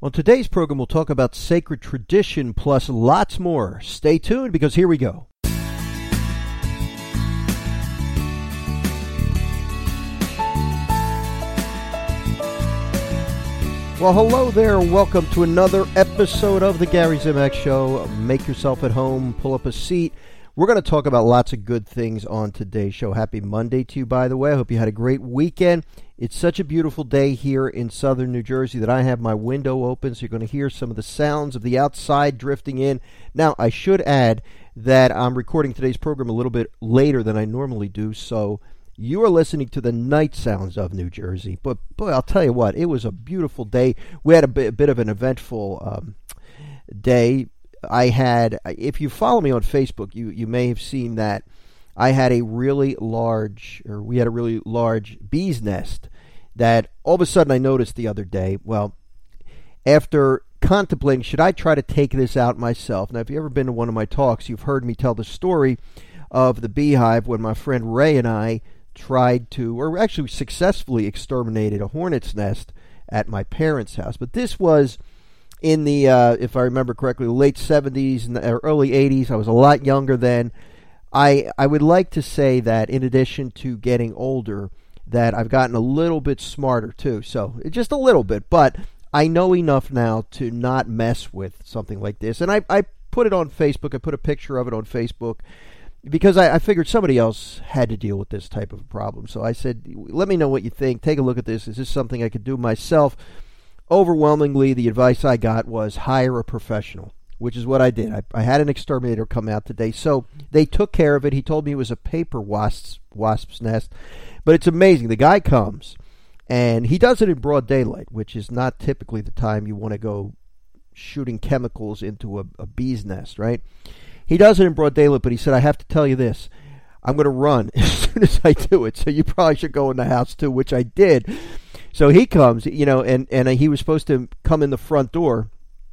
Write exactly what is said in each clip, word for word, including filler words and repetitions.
On today's program, we'll talk about sacred tradition plus lots more. Stay tuned because here we go. Well, hello there. Welcome to another episode of the Gary Zimak Show. Make yourself at home. Pull up a seat. We're going to talk about lots of good things on today's show. Happy Monday to you, by the way. I hope you had a great weekend. It's such a beautiful day here in southern New Jersey that I have my window open, so you're going to hear some of the sounds of the outside drifting in. Now, I should add that I'm recording today's program a little bit later than I normally do, so you are listening to the night sounds of New Jersey. But, boy, I'll tell you what, it was a beautiful day. We had a bit, a bit of an eventful um, day. I had, if you follow me on Facebook, you, you may have seen that I had a really large, or we had a really large bee's nest that all of a sudden I noticed the other day. Well, after contemplating, should I try to take this out myself? Now, if you've ever been to one of my talks, you've heard me tell the story of the beehive when my friend Ray and I tried to, or actually successfully exterminated a hornet's nest at my parents' house. But this was in the, uh, if I remember correctly, late seventies or early eighties. I was a lot younger then. I I would like to say that in addition to getting older, that I've gotten a little bit smarter too. So just a little bit, but I know enough now to not mess with something like this. And I, I put it on Facebook. I put a picture of it on Facebook because I, I figured somebody else had to deal with this type of a problem. So I said, let me know what you think. Take a look at this. Is this something I could do myself? Overwhelmingly, the advice I got was hire a professional, which is what I did. I, I had an exterminator come out today. So they took care of it. He told me it was a paper wasp's, wasp's nest. But it's amazing. The guy comes, and he does it in broad daylight, which is not typically the time you want to go shooting chemicals into a, a bee's nest, right? He does it in broad daylight, but he said, I have to tell you this. I'm going to run as soon as I do it. So you probably should go in the house too, which I did. So he comes, you know, and, and he was supposed to come in the front door.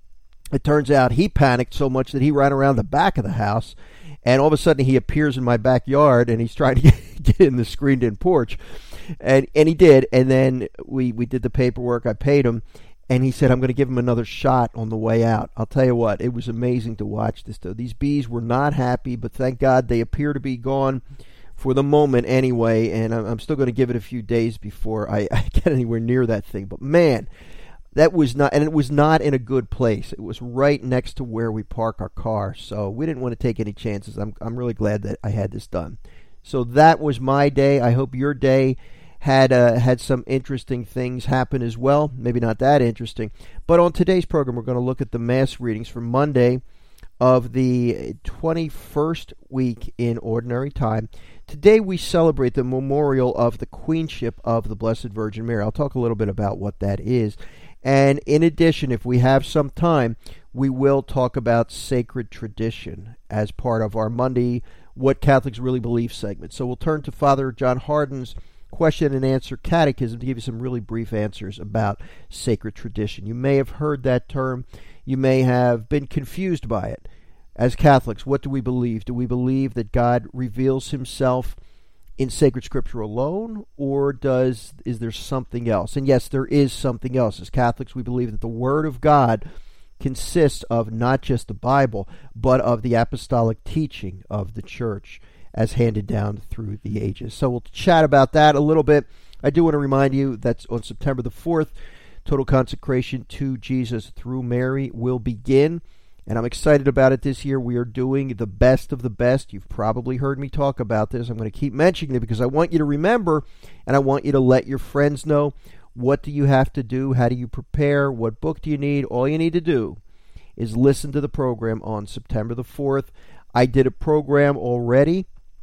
It turns out he panicked so much that he ran around the back of the house, and all of a sudden he appears in my backyard, and he's trying to get, get in the screened-in porch. And and he did, and then we, we did the paperwork. I paid him, and he said, I'm going to give him another shot on the way out. I'll tell you what, it was amazing to watch this, though. These bees were not happy, but thank God they appear to be gone for the moment anyway, and I'm, I'm still going to give it a few days before I, I get anywhere near that thing. But man, that was not, and it was not in a good place. It was right next to where we park our car, so we didn't want to take any chances. I'm I'm really glad that I had this done. So that was my day. I hope your day had uh, had some interesting things happen as well. Maybe not that interesting, but on today's program, we're going to look at the Mass readings for Monday of the twenty-first week in Ordinary Time. Today we celebrate the memorial of the Queenship of the Blessed Virgin Mary. I'll talk a little bit about what that is. And in addition, if we have some time, we will talk about sacred tradition as part of our Monday What Catholics Really Believe segment. So we'll turn to Father John Hardin's question and answer catechism to give you some really brief answers about sacred tradition. You may have heard that term. You may have been confused by it. As Catholics, what do we believe? Do we believe that God reveals himself in sacred scripture alone, or does is there something else? And yes, there is something else. As Catholics, we believe that the Word of God consists of not just the Bible, but of the apostolic teaching of the Church as handed down through the ages. So we'll chat about that a little bit. I do want to remind you that on September the fourth, total consecration to Jesus through Mary will begin. And I'm excited about it this year. We are doing the best of the best. You've probably heard me talk about this. I'm going to keep mentioning it because I want you to remember, and I want you to let your friends know. What do you have to do? How do you prepare? What book do you need? All you need to do is listen to the program on September the fourth. I did a program already.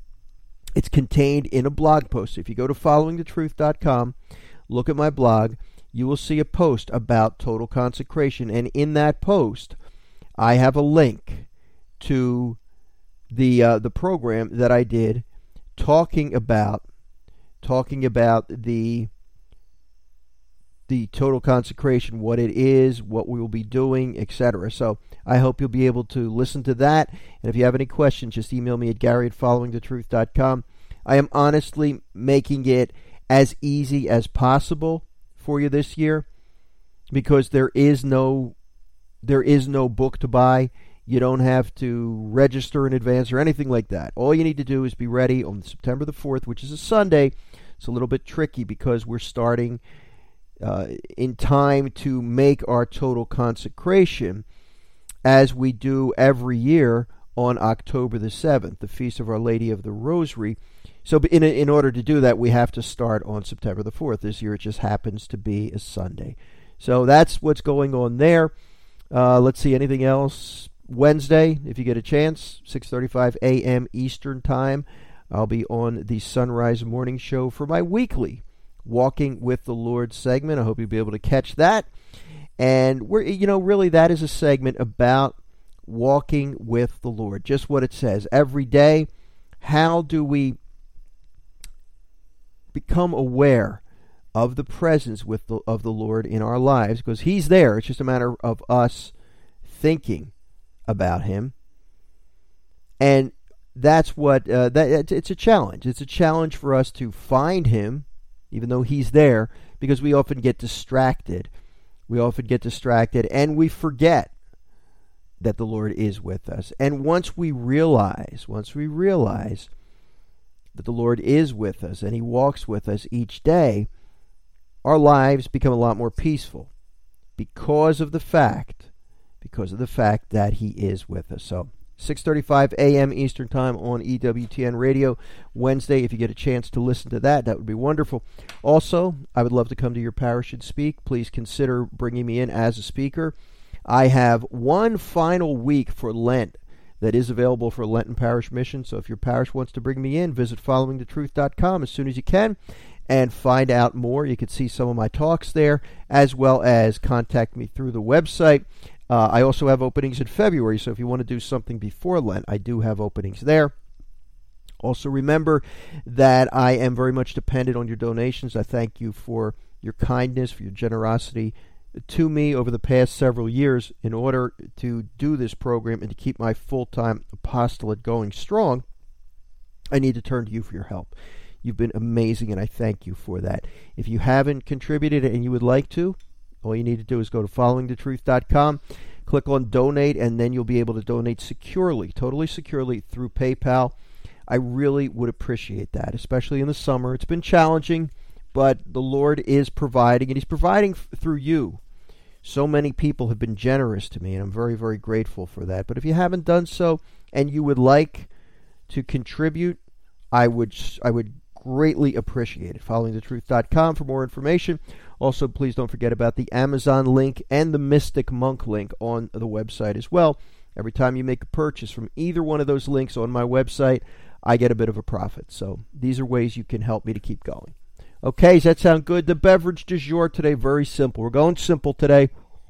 It's contained in a blog post. If you go to following the truth dot com, look at my blog, you will see a post about total consecration. And in that post, I have a link to the uh, the program that I did talking about talking about the the total consecration, what it is, what we will be doing, et cetera. So I hope you'll be able to listen to that. And if you have any questions, just email me at Gary at following the truth dot com. I am honestly making it as easy as possible for you this year. because there is no there is no book to buy. You don't have to register in advance or anything like that. All you need to do is be ready on September the fourth, which is a Sunday. It's a little bit tricky because we're starting uh, in time to make our total consecration, as we do every year on October the seventh, the Feast of Our Lady of the Rosary. So in, in order to do that, we have to start on September the fourth. This year it just happens to be a Sunday. So that's what's going on there. Uh, let's see, anything else? Wednesday, if you get a chance, six thirty-five a.m. Eastern Time, I'll be on the Sunrise Morning Show for my weekly Walking with the Lord segment. I hope you'll be able to catch that. And we're, you know, really that is a segment about walking with the Lord. Just what it says. Every day, how do we become aware of the presence with the, of the Lord in our lives? Because He's there. It's just a matter of us thinking about Him. And that's what, uh, that it's a challenge. It's a challenge for us to find Him, even though He's there, because we often get distracted. We often get distracted and we forget that the Lord is with us. And once we realize, once we realize that the Lord is with us and He walks with us each day, our lives become a lot more peaceful because of the fact, because of the fact that He is with us. So six thirty-five a.m. Eastern Time on E W T N Radio Wednesday. If you get a chance to listen to that, that would be wonderful. Also, I would love to come to your parish and speak. Please consider bringing me in as a speaker. I have one final week for Lent that is available for Lenten Parish Mission. So if your parish wants to bring me in, visit following the truth dot com as soon as you can and find out more. You can see some of my talks there, as well as contact me through the website. Uh, I also have openings in February, so if you want to do something before Lent, I do have openings there. Also remember that I am very much dependent on your donations. I thank you for your kindness, for your generosity to me over the past several years. In order to do this program and to keep my full-time apostolate going strong, I need to turn to you for your help. You've been amazing, and I thank you for that. If you haven't contributed and you would like to, all you need to do is go to following the truth dot com, click on donate, and then you'll be able to donate securely, totally securely through PayPal. I really would appreciate that, especially in the summer. It's been challenging, but the Lord is providing, and He's providing f- through you. So many people have been generous to me, and I'm very, very grateful for that. But if you haven't done so and you would like to contribute, I would I would greatly appreciate it. following the truth dot com for more information. Also, please don't forget about the Amazon link and the Mystic Monk link on the website as well. Every time you make a purchase from either one of those links on my website, I get a bit of a profit. So these are ways you can help me to keep going. Okay, does that sound good? The beverage du jour today, very simple. We're going simple today.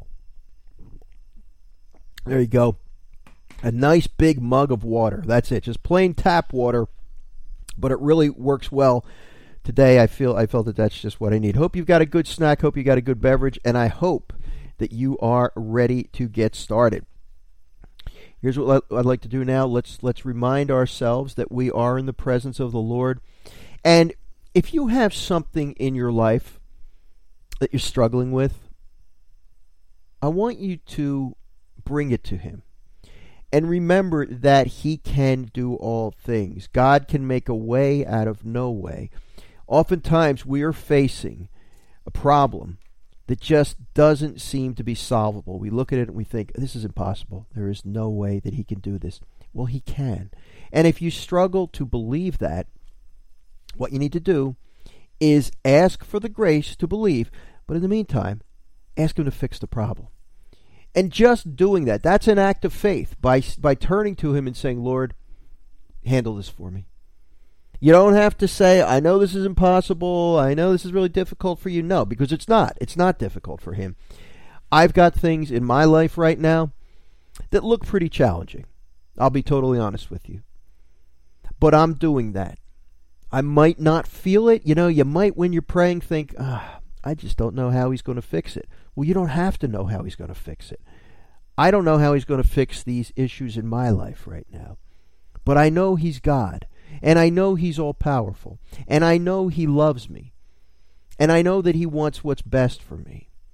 There you go. A nice big mug of water. That's it. Just plain tap water. But it really works well today. I feel I felt that that's just what I need. Hope you've got a good snack. Hope you got a good beverage. And I hope that you are ready to get started. Here's what I'd like to do now. Let's let's remind ourselves that we are in the presence of the Lord. And if you have something in your life that you're struggling with, I want you to bring it to Him. And remember that He can do all things. God can make a way out of no way. Oftentimes we are facing a problem that just doesn't seem to be solvable. We look at it and we think, this is impossible. There is no way that He can do this. Well, He can. And if you struggle to believe that, what you need to do is ask for the grace to believe. But in the meantime, ask Him to fix the problem. And just doing that, that's an act of faith. By, by turning to Him and saying, Lord, handle this for me. You don't have to say, I know this is impossible. I know this is really difficult for you. No, because it's not. It's not difficult for Him. I've got things in my life right now that look pretty challenging. I'll be totally honest with you. But I'm doing that. I might not feel it. You know, you might, when you're praying, think, ah, I just don't know how He's going to fix it. Well, you don't have to know how He's going to fix it. I don't know how He's going to fix these issues in my life right now. But I know He's God. And I know He's all-powerful. And I know He loves me. And I know that He wants what's best for me.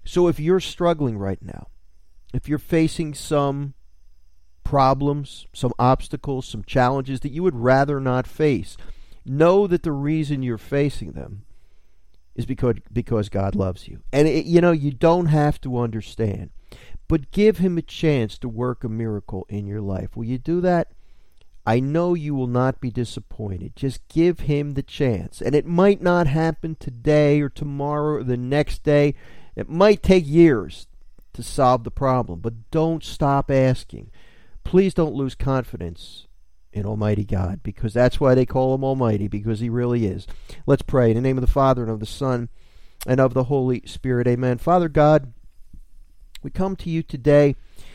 So if you're struggling right now, if you're facing some problems, some obstacles, some challenges that you would rather not face, know that the reason you're facing them is because because God loves you. And, it, you know, you don't have to understand, but give him a chance to work a miracle in your life. Will you do that? I know you will not be disappointed. Just give him the chance. And it might not happen today or tomorrow or the next day. It might take years to solve the problem, but don't stop asking. Please don't lose confidence in Almighty God, because that's why they call him Almighty, because he really is. Let's pray. In the name of the Father, and of the Son, and of the Holy Spirit. Amen. Father God, we come to you today.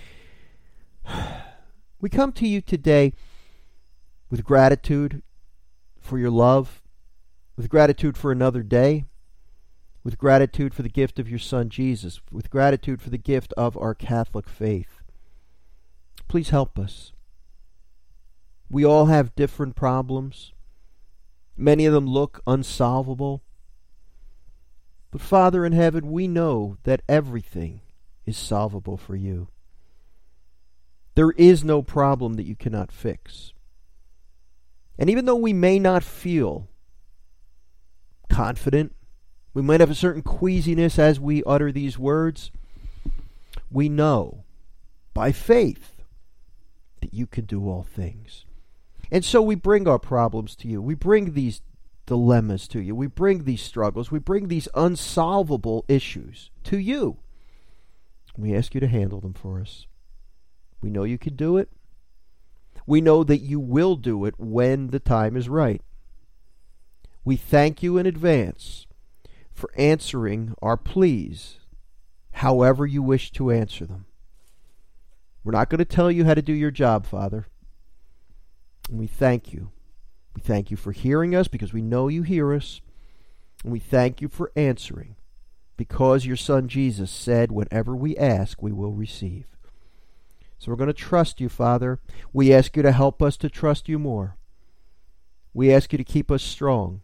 We come to you today with gratitude for your love, with gratitude for another day, with gratitude for the gift of your Son, Jesus, with gratitude for the gift of our Catholic faith. Please help us. We all have different problems. Many of them look unsolvable. But Father in heaven, we know that everything is solvable for you. There is no problem that you cannot fix. And even though we may not feel confident, we might have a certain queasiness as we utter these words, we know by faith that you can do all things. And so we bring our problems to you. We bring these dilemmas to you. We bring these struggles. We bring these unsolvable issues to you. We ask you to handle them for us. We know you can do it. We know that you will do it when the time is right. We thank you in advance for answering our pleas however you wish to answer them. We're not going to tell you how to do your job, Father. And we thank you. We thank you for hearing us because we know you hear us. And we thank you for answering because your Son Jesus said, whatever we ask, we will receive. So we're going to trust you, Father. We ask you to help us to trust you more. We ask you to keep us strong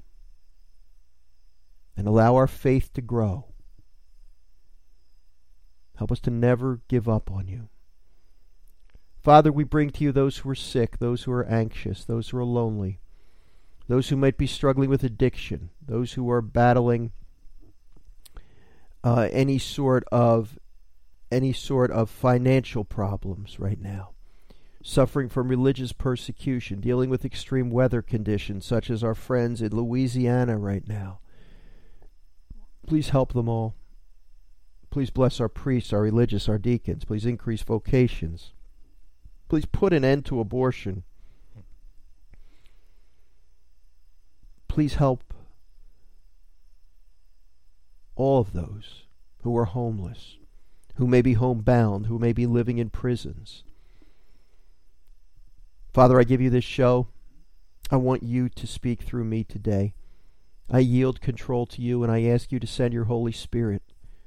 and allow our faith to grow. Help us to never give up on you. Father, we bring to you those who are sick, those who are anxious, those who are lonely, those who might be struggling with addiction, those who are battling uh, any sort of any sort of financial problems right now, suffering from religious persecution, dealing with extreme weather conditions such as our friends in Louisiana right now. Please help them all. Please bless our priests, our religious, our deacons. Please increase vocations. Please put an end to abortion. Please help all of those who are homeless, who may be homebound, who may be living in prisons. Father, I give you this show. I want you to speak through me today. I yield control to you, and I ask you to send your Holy Spirit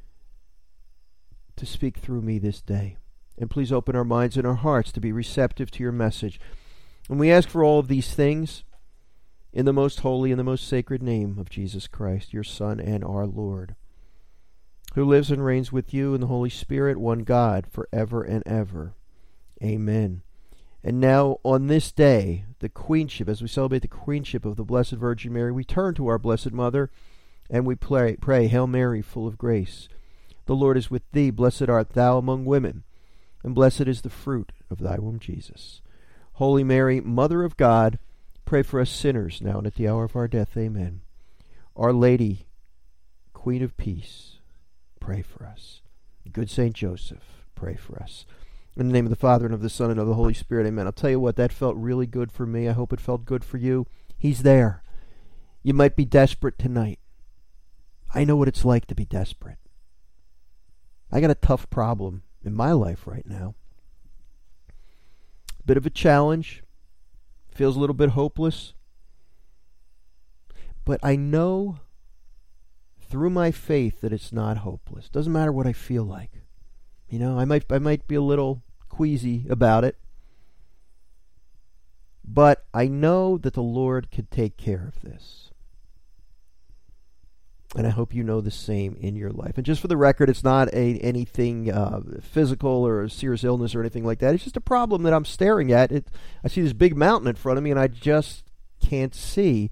to speak through me this day. And please open our minds and our hearts to be receptive to your message. And we ask for all of these things in the most holy and the most sacred name of Jesus Christ, your Son and our Lord, who lives and reigns with you in the Holy Spirit, one God, forever and ever. Amen. And now, on this day, the queenship, as we celebrate the queenship of the Blessed Virgin Mary, we turn to our Blessed Mother, and we pray, pray, Hail Mary, full of grace. The Lord is with thee. Blessed art thou among women, and blessed is the fruit of thy womb, Jesus. Holy Mary, Mother of God, pray for us sinners, now and at the hour of our death. Amen. Our Lady, Queen of Peace, pray for us. Good Saint Joseph, pray for us. In the name of the Father, and of the Son, and of the Holy Spirit, amen. I'll tell you what, that felt really good for me. I hope it felt good for you. He's there. You might be desperate tonight. I know what it's like to be desperate. I got a tough problem in my life right now. Bit of a challenge. Feels a little bit hopeless. But I know through my faith that it's not hopeless. Doesn't matter what I feel like. You know, I might I might be a little queasy about it. But I know that the Lord could take care of this. And I hope you know the same in your life. And just for the record, it's not a, anything uh, physical or a serious illness or anything like that. It's just a problem that I'm staring at. It, I see this big mountain in front of me, and I just can't see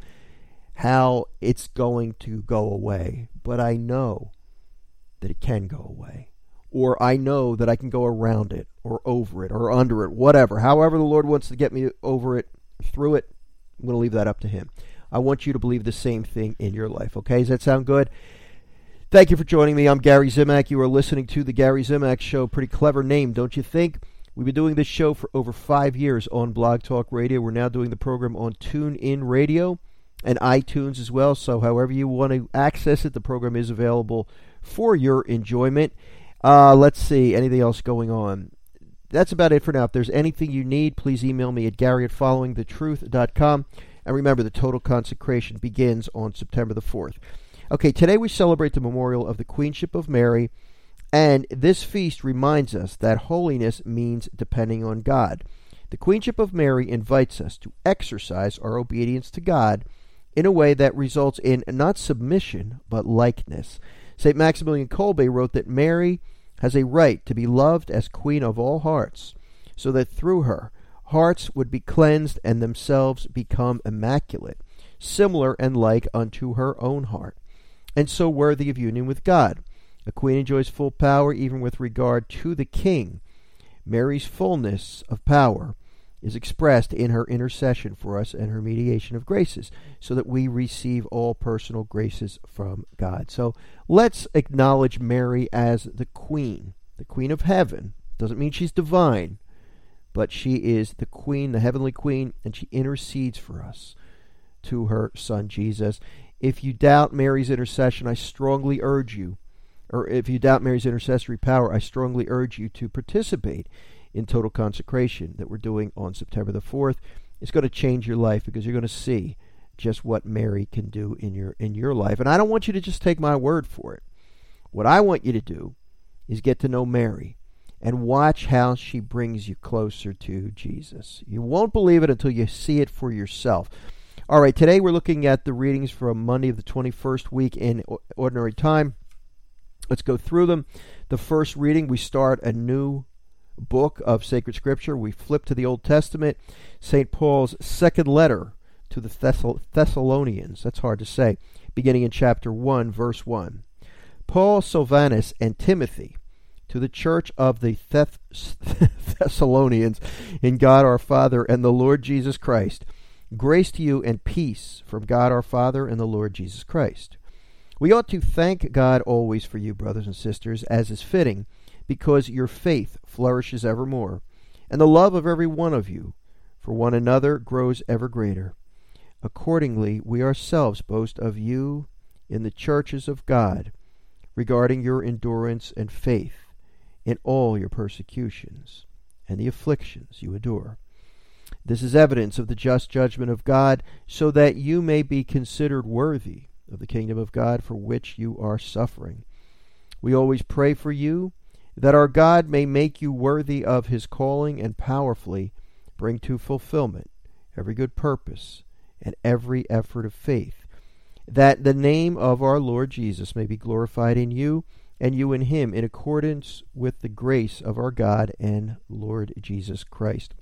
how it's going to go away. But I know that it can go away. Or I know that I can go around it or over it or under it, whatever. However the Lord wants to get me over it, through it, I'm going to leave that up to Him. I want you to believe the same thing in your life. Okay, does that sound good? Thank you for joining me. I'm Gary Zimak. You are listening to The Gary Zimak Show. Pretty clever name, don't you think? We've been doing this show for over five years on Blog Talk Radio. We're now doing the program on TuneIn Radio and iTunes as well. So however you want to access it, the program is available for your enjoyment. Uh, let's see, anything else going on? That's about it for now. If there's anything you need, please email me at Gary at following the truth dot com. And remember, the total consecration begins on September the fourth. Okay, today we celebrate the memorial of the Queenship of Mary, and this feast reminds us that holiness means depending on God. The Queenship of Mary invites us to exercise our obedience to God in a way that results in not submission, but likeness. Saint Maximilian Kolbe wrote that Mary has a right to be loved as Queen of all hearts, so that through her, hearts would be cleansed and themselves become immaculate, similar and like unto her own heart, and so worthy of union with God. A queen enjoys full power even with regard to the king. Mary's fullness of power is expressed in her intercession for us and her mediation of graces, so that we receive all personal graces from God. So let's acknowledge Mary as the queen, the queen of heaven. Doesn't mean she's divine, but she is the queen, the heavenly queen, and she intercedes for us to her son Jesus. If you doubt Mary's intercession, I strongly urge you, or if you doubt Mary's intercessory power, I strongly urge you to participate in total consecration that we're doing on September the fourth. It's going to change your life because you're going to see just what Mary can do in your in your life. And I don't want you to just take my word for it. What I want you to do is get to know Mary and watch how she brings you closer to Jesus. You won't believe it until you see it for yourself. All right, today we're looking at the readings from Monday of the twenty-first week in Ordinary Time. Let's go through them. The first reading, we start a new book of sacred scripture. We flip to the Old Testament, Saint Paul's second letter to the Thessal- Thessalonians. That's hard to say. Beginning in chapter one, verse one. Paul, Silvanus, and Timothy, to the church of the Thess- Thessalonians in God our Father and the Lord Jesus Christ, grace to you and peace from God our Father and the Lord Jesus Christ. We ought to thank God always for you, brothers and sisters, as is fitting, because your faith flourishes evermore, and the love of every one of you for one another grows ever greater. Accordingly, we ourselves boast of you in the churches of God, regarding your endurance and faith in all your persecutions and the afflictions you endure. This is evidence of the just judgment of God, so that you may be considered worthy of the kingdom of God for which you are suffering. We always pray for you, that our God may make you worthy of his calling and powerfully bring to fulfillment every good purpose and every effort of faith, that the name of our Lord Jesus may be glorified in you, and you in him, in accordance with the grace of our God and Lord Jesus Christ.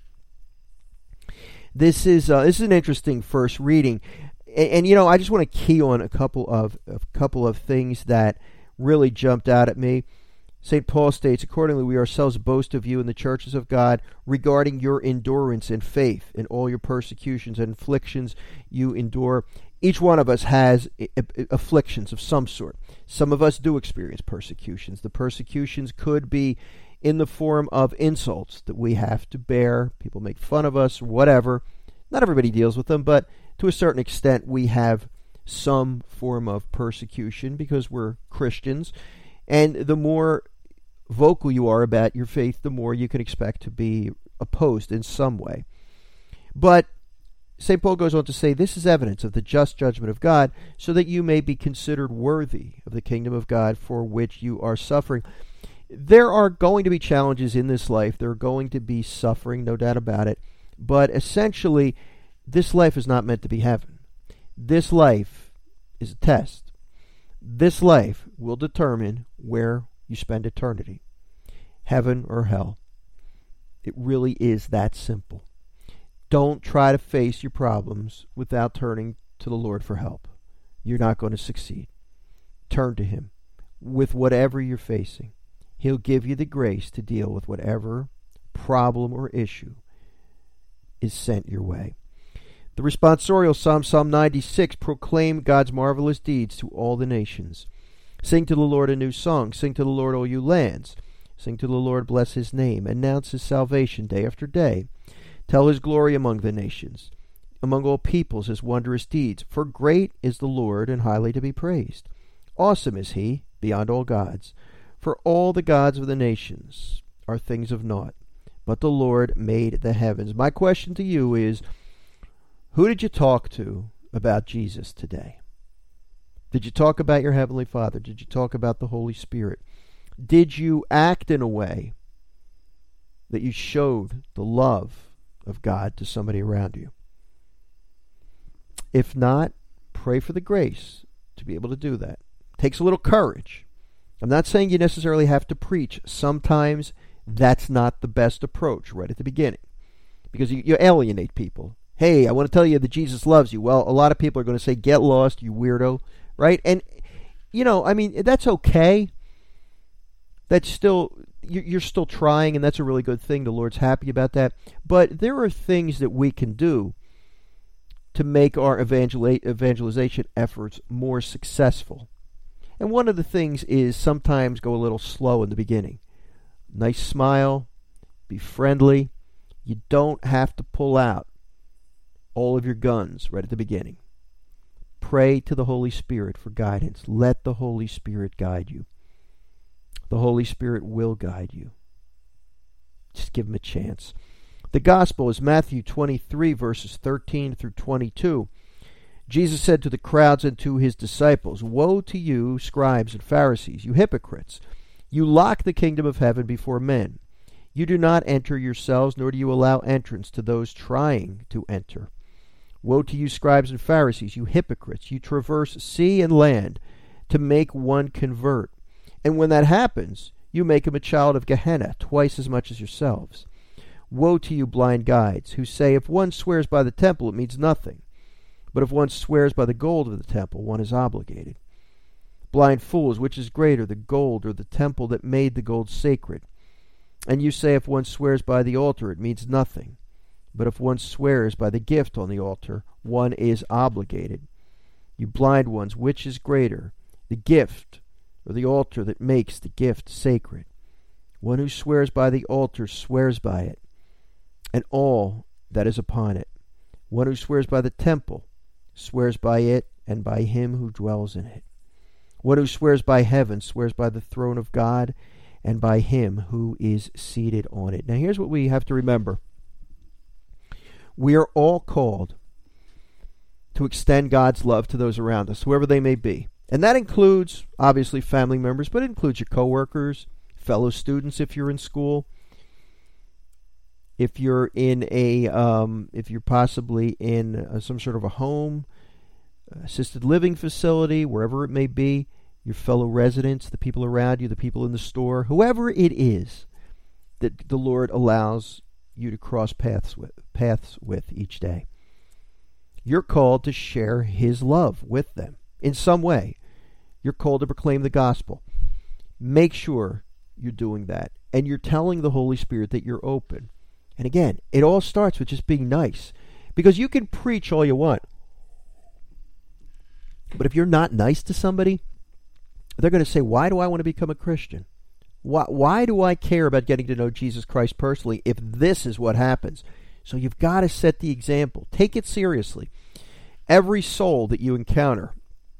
This is uh, this is an interesting first reading, and, and you know I just want to key on a couple of a couple of things that really jumped out at me. Saint Paul states, accordingly, we ourselves boast of you in the churches of God regarding your endurance and faith in all your persecutions and afflictions you endure. Each one of us has afflictions of some sort. Some of us do experience persecutions. The persecutions could be in the form of insults that we have to bear. People make fun of us, whatever. Not everybody deals with them, but to a certain extent we have some form of persecution because we're Christians. And the more vocal you are about your faith, the more you can expect to be opposed in some way. But Saint Paul goes on to say, this is evidence of the just judgment of God, so that you may be considered worthy of the kingdom of God for which you are suffering. There are going to be challenges in this life. There are going to be suffering, no doubt about it. But essentially, this life is not meant to be heaven. This life is a test. This life will determine where you spend eternity, heaven or hell. It really is that simple. Don't try to face your problems without turning to the Lord for help. You're not going to succeed. Turn to Him with whatever you're facing. He'll give you the grace to deal with whatever problem or issue is sent your way. The responsorial Psalm, Psalm ninety-six, proclaim God's marvelous deeds to all the nations. Sing to the Lord a new song. Sing to the Lord, all you lands. Sing to the Lord, bless His name. Announce His salvation day after day. Tell His glory among the nations, among all peoples His wondrous deeds. For great is the Lord, and highly to be praised. Awesome is He, beyond all gods. For all the gods of the nations are things of naught, but the Lord made the heavens. My question to you is, who did you talk to about Jesus today? Did you talk about your Heavenly Father? Did you talk about the Holy Spirit? Did you act in a way that you showed the love of God to somebody around you? If not, pray for the grace to be able to do that. It takes a little courage. I'm not saying you necessarily have to preach. Sometimes that's not the best approach right at the beginning, because you, you alienate people. Hey, I want to tell you that Jesus loves you. Well, a lot of people are going to say, get lost, you weirdo, right? And, you know, I mean, that's okay. That's still, you're still trying, and that's a really good thing. The Lord's happy about that. But there are things that we can do to make our evangel- evangelization efforts more successful. And one of the things is sometimes go a little slow in the beginning. Nice smile, be friendly. You don't have to pull out all of your guns right at the beginning. Pray to the Holy Spirit for guidance. Let the Holy Spirit guide you. The Holy Spirit will guide you. Just give Him a chance. The Gospel is Matthew twenty-three, verses thirteen through twenty-two. Jesus said to the crowds and to His disciples, Woe to you, scribes and Pharisees, you hypocrites! You lock the kingdom of heaven before men. You do not enter yourselves, nor do you allow entrance to those trying to enter. Woe to you, scribes and Pharisees, you hypocrites! You traverse sea and land to make one convert. And when that happens, you make him a child of Gehenna, twice as much as yourselves. Woe to you, blind guides, who say, if one swears by the temple, it means nothing. But if one swears by the gold of the temple, one is obligated. Blind fools, which is greater, the gold or the temple that made the gold sacred? And you say, if one swears by the altar, it means nothing. But if one swears by the gift on the altar, one is obligated. You blind ones, which is greater, the gift or the altar that makes the gift sacred? One who swears by the altar swears by it, and all that is upon it. One who swears by the temple swears by it and by Him who dwells in it. One who swears by heaven swears by the throne of God and by Him who is seated on it. Now here's what we have to remember. We are all called to extend God's love to those around us, whoever they may be. And that includes, obviously, family members, but it includes your coworkers, fellow students if you're in school, if you're in a, um, if you're possibly in uh, some sort of a home, assisted living facility, wherever it may be, your fellow residents, the people around you, the people in the store, whoever it is that the Lord allows you to cross paths with, paths with each day. You're called to share His love with them in some way. You're called to proclaim the gospel. Make sure you're doing that. And you're telling the Holy Spirit that you're open. And again, it all starts with just being nice. Because you can preach all you want. But if you're not nice to somebody, they're going to say, why do I want to become a Christian? Why, why do I care about getting to know Jesus Christ personally if this is what happens? So you've got to set the example. Take it seriously. Every soul that you encounter,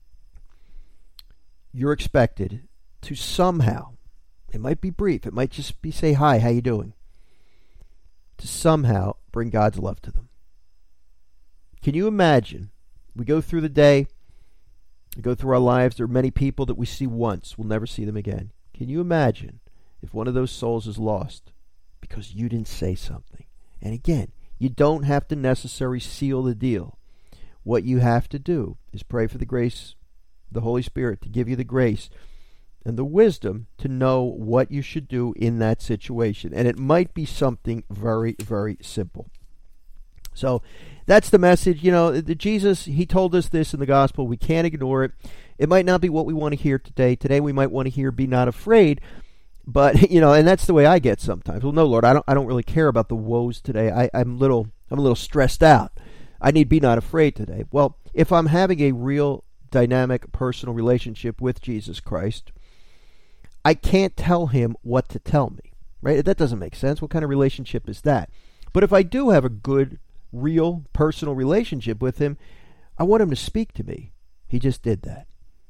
you're expected to somehow, it might be brief, it might just be say, hi, how you doing? To somehow bring God's love to them. Can you imagine? We go through the day, we go through our lives, there are many people that we see once, we'll never see them again. Can you imagine if one of those souls is lost because you didn't say something? And again, you don't have to necessarily seal the deal. What you have to do is pray for the grace the Holy Spirit to give you the grace and the wisdom to know what you should do in that situation. And it might be something very, very simple. So that's the message. You know, the Jesus, he told us this in the gospel. We can't ignore it. It might not be what we want to hear today. Today we might want to hear, be not afraid. But, you know, and that's the way I get sometimes. Well, no, Lord, I don't I don't really care about the woes today. I, I'm little I'm a little stressed out. I need be not afraid today. Well, if I'm having a real dynamic personal relationship with Jesus Christ, I can't tell him what to tell me, right? That doesn't make sense. What kind of relationship is that? But if I do have a good, real, personal relationship with him, I want him to speak to me. He just did that.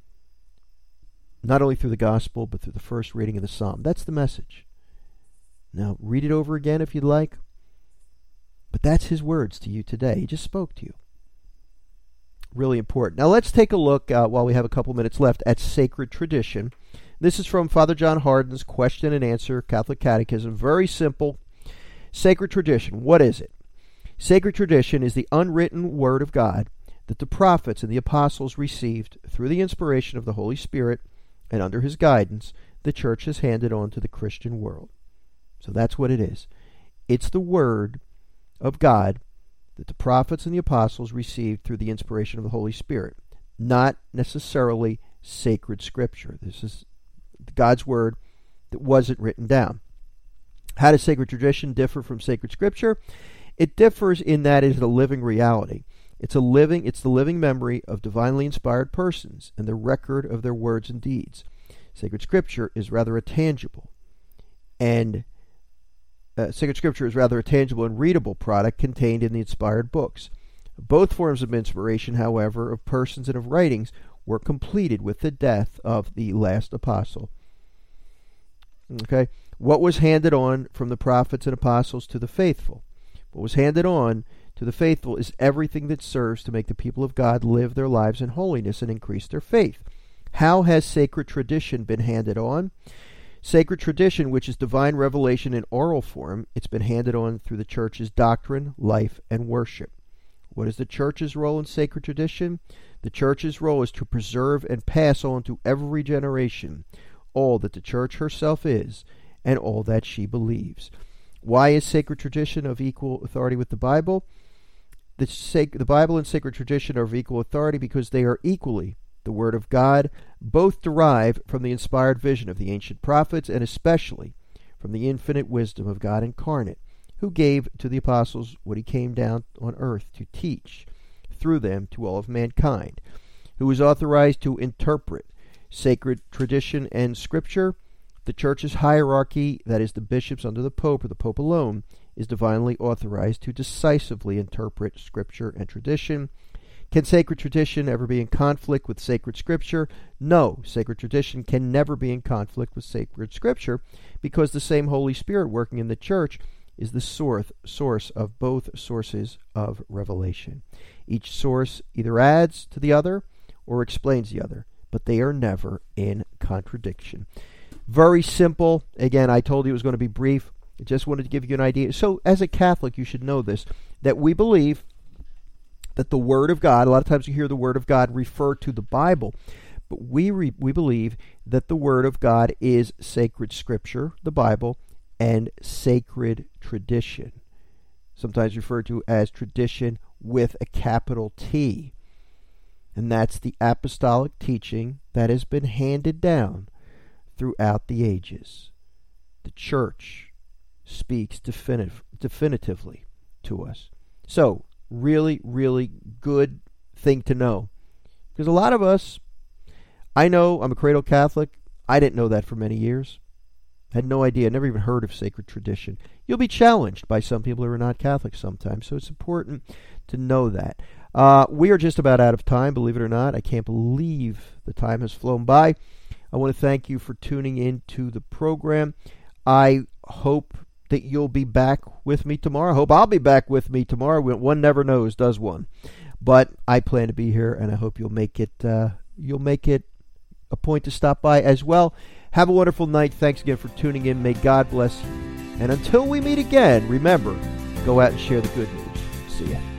Not only through the gospel, but through the first reading of the psalm. That's the message. Now, read it over again if you'd like. But that's his words to you today. He just spoke to you. Really important. Now, let's take a look, uh, while we have a couple minutes left, at sacred tradition. This is from Father John Hardin's Question and Answer, Catholic Catechism. Very simple. Sacred tradition, what is it? Sacred tradition is the unwritten word of God that the prophets and the apostles received through the inspiration of the Holy Spirit, and under his guidance, the Church has handed on to the Christian world. So that's what it is. It's the word of God that the prophets and the apostles received through the inspiration of the Holy Spirit, not necessarily sacred scripture. This is God's word that wasn't written down. How does sacred tradition differ from sacred scripture? It differs in that it is a living reality. It's a living, it's the living memory of divinely inspired persons and the record of their words and deeds. Sacred Scripture is rather a tangible, and uh, sacred Scripture is rather a tangible and readable product contained in the inspired books. Both forms of inspiration, however, of persons and of writings, were completed with the death of the last apostle. Okay, what was handed on from the prophets and apostles to the faithful? What was handed on to the faithful is everything that serves to make the people of God live their lives in holiness and increase their faith. How has sacred tradition been handed on? Sacred tradition, which is divine revelation in oral form, it's been handed on through the Church's doctrine, life, and worship. What is the Church's role in sacred tradition? The Church's role is to preserve and pass on to every generation all that the Church herself is and all that she believes. Why is sacred tradition of equal authority with the Bible? The, sac- the Bible and sacred tradition are of equal authority because they are equally the Word of God. Both derive from the inspired vision of the ancient prophets and especially from the infinite wisdom of God incarnate, who gave to the apostles what he came down on earth to teach through them to all of mankind, who is authorized to interpret sacred tradition and Scripture. The Church's hierarchy, that is the bishops under the Pope or the Pope alone, is divinely authorized to decisively interpret Scripture and tradition. Can sacred tradition ever be in conflict with sacred Scripture? No, sacred tradition can never be in conflict with sacred Scripture because the same Holy Spirit working in the Church is the source, source of both sources of revelation. Each source either adds to the other or explains the other, but they are never in contradiction. Very simple. Again, I told you it was going to be brief. I just wanted to give you an idea. So, as a Catholic, you should know this, that we believe that the Word of God, a lot of times you hear the Word of God refer to the Bible, but we re, we believe that the Word of God is sacred Scripture, the Bible, and sacred tradition, sometimes referred to as tradition with a capital T. And that's the apostolic teaching that has been handed down throughout the ages. The Church speaks definitive, definitively to us. So, really, really good thing to know. Because a lot of us, I know I'm a cradle Catholic. I didn't know that for many years. I had no idea. Never even heard of sacred tradition. You'll be challenged by some people who are not Catholic sometimes. So it's important to know that. Uh, we are just about out of time, believe it or not. I can't believe the time has flown by. I want to thank you for tuning in to the program. I hope that you'll be back with me tomorrow. I hope I'll be back with me tomorrow. One never knows, does one? But I plan to be here, and I hope you'll make it. Uh, you'll make it a point to stop by as well. Have a wonderful night. Thanks again for tuning in. May God bless you. And until we meet again, remember, go out and share the good news. See ya.